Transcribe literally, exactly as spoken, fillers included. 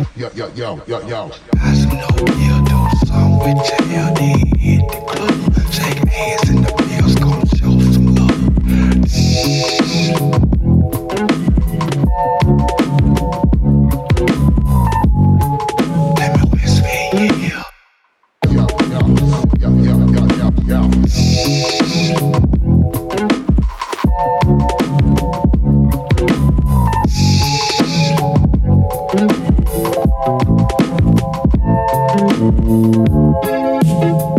Yo, yo, yo, yo, yo. Guys who know we'll do some with you. They hit the club, shake hands in the bills, gonna show some love. Let me whisper in your ear. Yo, yo, yo, yo, yo, yo, yo. Thank you.